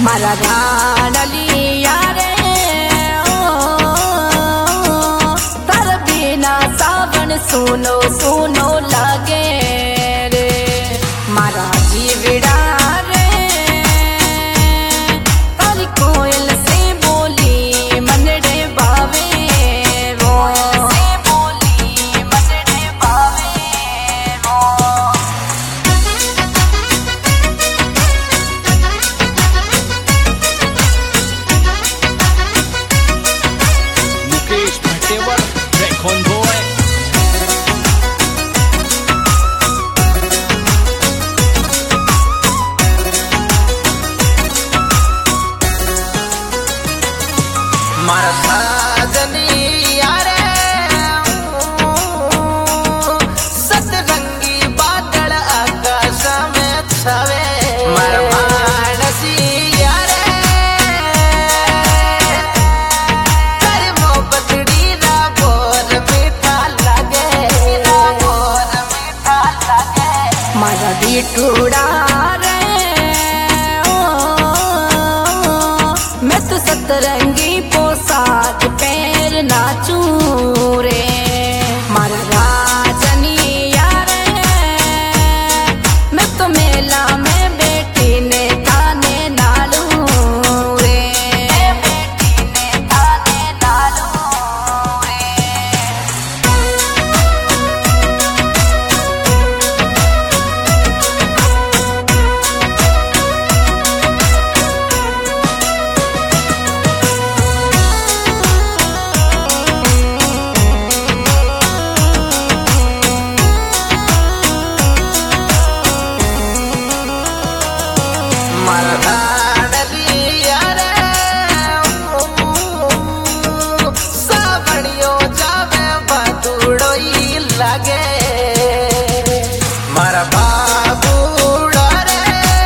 मारा रानलिया रे तर बिना सावन सुनो सुनो लागे रे मारा जीवड़ा रे तारी कोयल से बोली मनड़े बावे वो से बोली मनड़े बावे वो मुकेश भट्टेवर रेखोन बॉय। मारा साजनिया रे सतरंगी बादल आकाश में छवे मारा मानसिया रे तेरी मोहब्बत डीरा बोर मीठा लगे बोर मीठा लगे मारा बिटूड़ा रे मैं तो सतरंगी पोशाक पैर नाचू रे मारा राजनिया रे मैं तो मेला में बेटी ने ताने नालू रे बेटी ने ताने नालू रे मारा रानलिया रे सावणियो जावे बादुड़ोई लगे मारा बाबूड़ा रे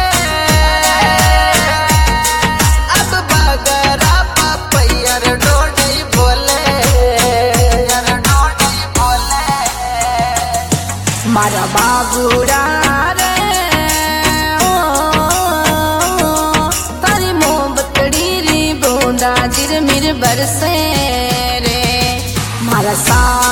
अब बगरा पपैयर डोडई बोले यार डोडई बोले मारा बाबूड़ा रे तारी मोहब्बतड़ी री बूंदा जिरमिर बरसे रे मारा सा